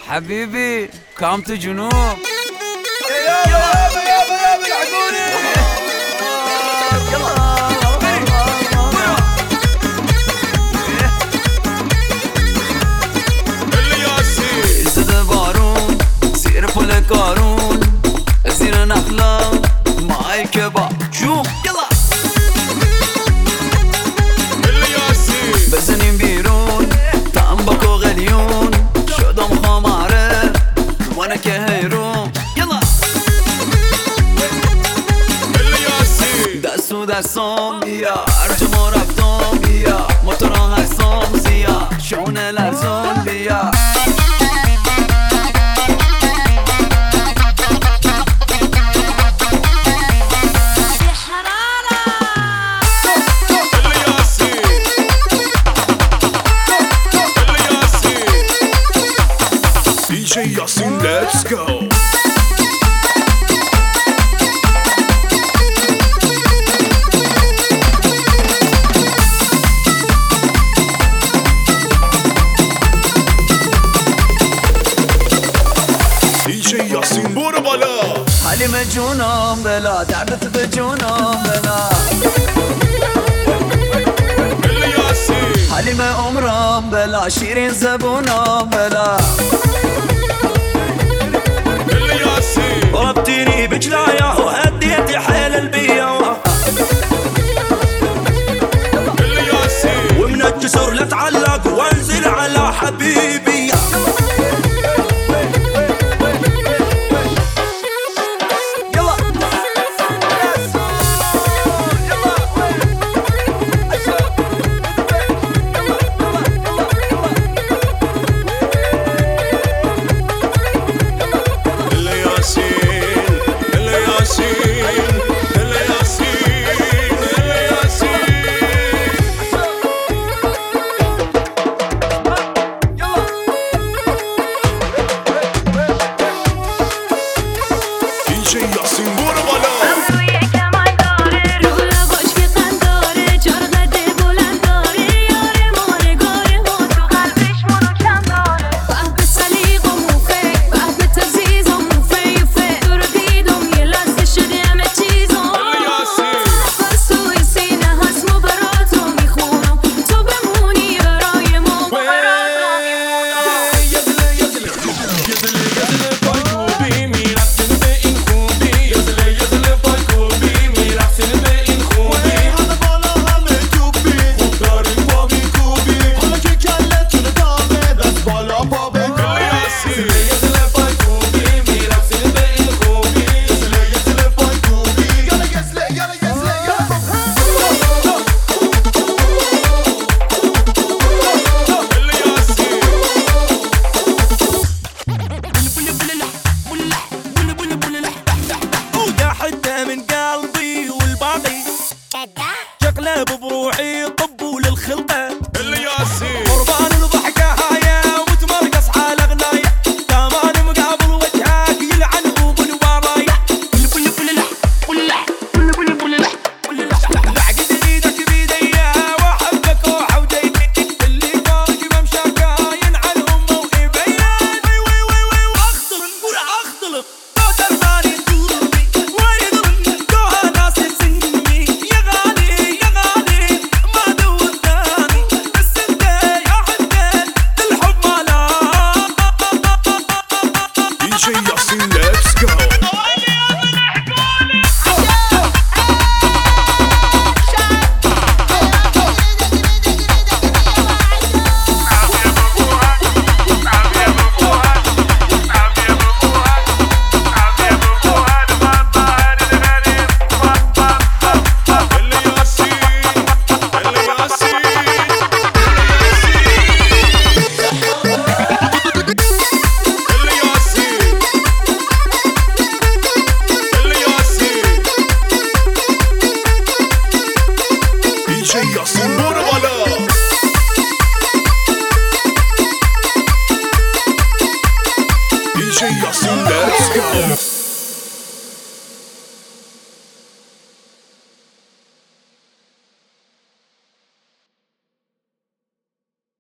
حبيبي كامت جنوب. يابا العقولي. زد بارون سير فل قارون زين نخلا معاي كباب شوف يلا بزنين بيرون تنبكو غليون شدم خماره وانا كهيرون يلا دستو دستم بیا ارجمو رفتم بیا موتورا هستم زیا شونه لرزون بیا DJ Yasin, let's go. DJ Yasin برو بالا. حليمة جونم بلا تعبت بجونم بلا حليمة عمرم بلا شيرين زبونم بلا ضربتيني بجلايا وهديتي حيل البيا ومن الجسر لتعلق وانزل على حبيبي